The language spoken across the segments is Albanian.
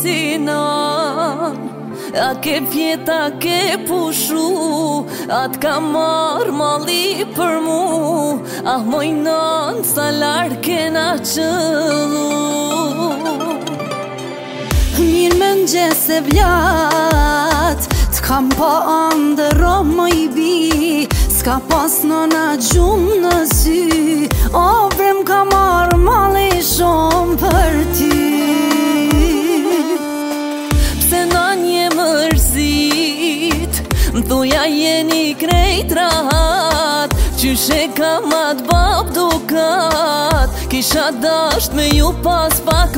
sinan. A ke pjeta ke pushu, at ka marr malli për mu. Ah mojnon sa larg kena qëllu. Mirë mëngjes e vlat, t'kam pa andëro moj bi. S'ka pas nëna gjumë në sy, o vrem ka marrë malli shumë për ty. Pse na një mërzit, m'thuja jeni krejt rahat. Qyshe ka mat bab dukat, kisha dasht me ju pas pak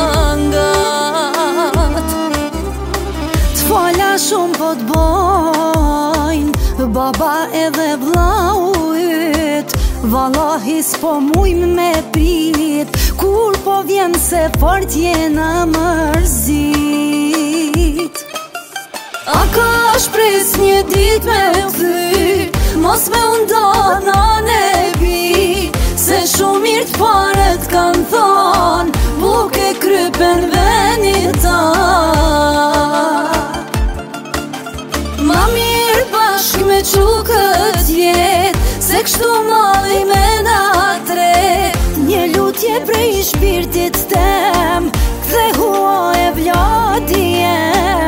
mangat. T'fala shumë po t'bojnë baba edhe vllaujt. Vallahi s'po mujm me prit, kur po vjen se fort jena mërzit. A ka shpres një dit me kthy, mos me unda nane bi. Se shumë mirë t'paret kan thon, buke krypen veni ta. Ma mirë bashk me qu kët jet, se kështu malli me na tret. Një lutje prej shpirtit tem, kthe hua e vlati jem.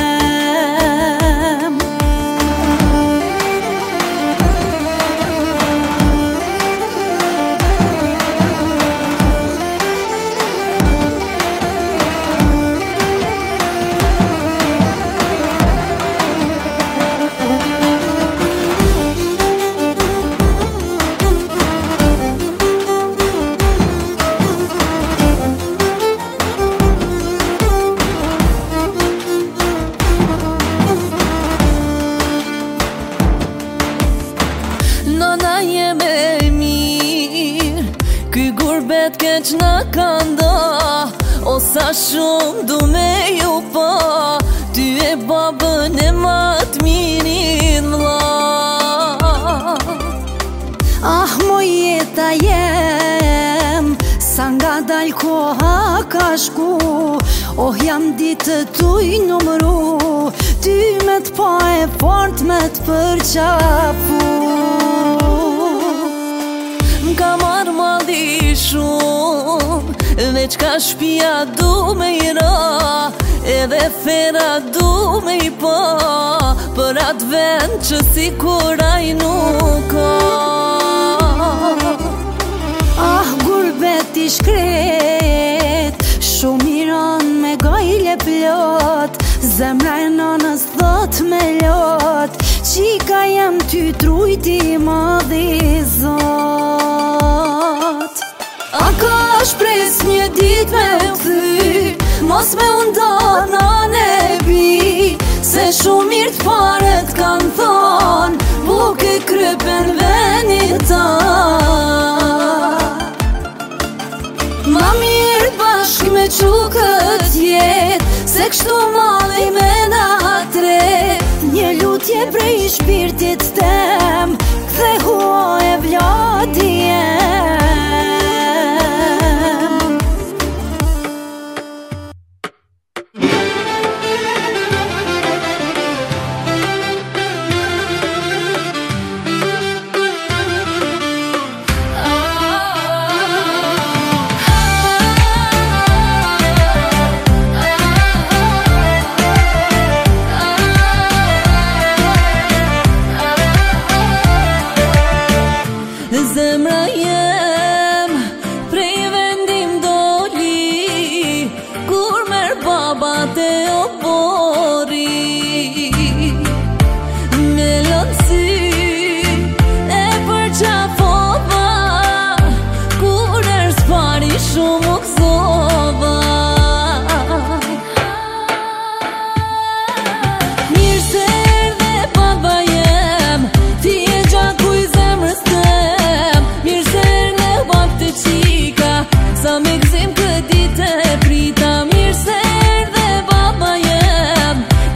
Nona jeme mirë, ky gurbet keq na ka nda. O sa shumë du me ju pa, ty e babën e mat mirin vlla. Ah moj jeta jem, sa nga dal koha ka shku. Oh jam ditë tuj numru, ty me t'pa e fort me t'përqafu. M'ka marrë malli shumë, veç ka shpia du me i ra. Edhe fera du me i pa, për atë vend që si kur aj nuk ka. Ah gurbet i shkret, shumë i ran me gajle plot. Zemra e nanës thot me lot, qika jam ty trujti madhi zot. A ka shpres një dit me kthy, mos me unda nane bi. Se shumë mirë t'paret kan thon, buke krypen veni ta. Ma mirë bashk me qu kët jet, se kështu malli me na tret. Një lutje prej shpirtit tem, kthe hua e vlati jem. Zemra